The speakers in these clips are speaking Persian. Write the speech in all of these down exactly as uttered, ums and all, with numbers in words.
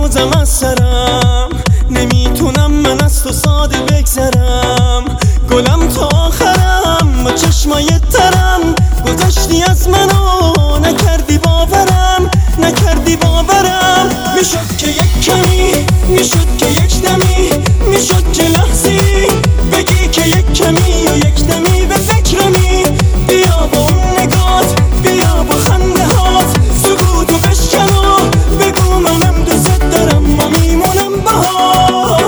بازم از سرم، نمیتونم من از تو ساده بگذرم. گلم تا آخرم با چشمای ترم، گذشتی از منو نکردی باورم، نکردی باورم. میشد که یک کمی، میشد که یک دمی، میشد که لحظی بگی که یک کمی و یک دمی به فکرمی. بیا با اون نگات، بیا با خنده هات، سکوتو بشکن و بگو منم دوست دارم و میمونم باهات.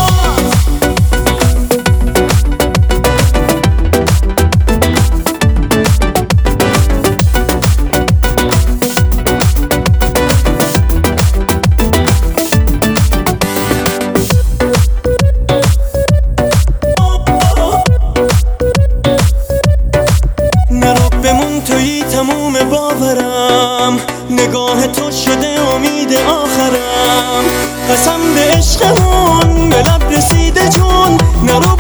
نرو بمون توی تموم باورم، نگاه تو شده امید آخرم. قسم به عشقمون به لب رسیده جون، نرو